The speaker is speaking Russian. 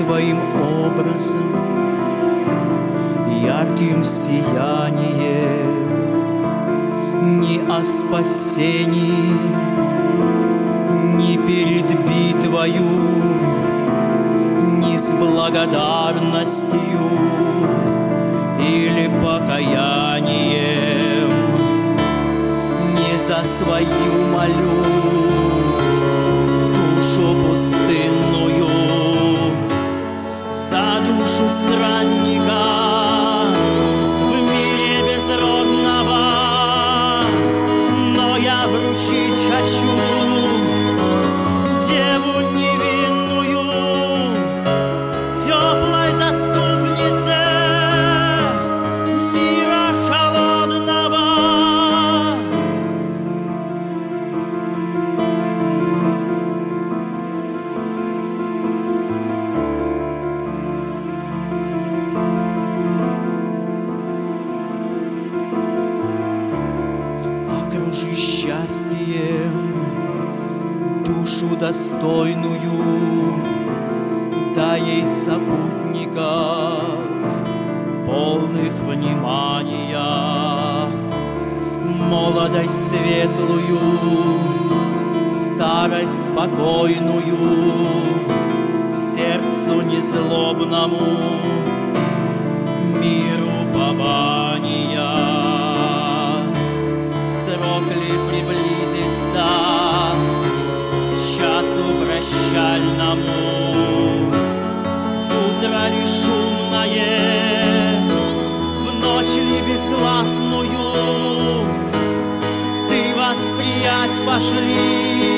Твоим образом, ярким сиянием, ни о спасении, ни перед битвою, ни с благодарностью или покаянием, не за свою молю душу пустынную, за душу странника в мире безродного, но я вручить хочу Деву невинную, теплой заступнице мира холодного. Окружи счастьем душу достойную, дай ей сопутников, полных внимания, молодость светлую, старость спокойную, сердцу незлобному, миру упования. Срок ли приблизится часу прощальному, в утро ли шумное, в ночь ли безгласную, ты восприять пошли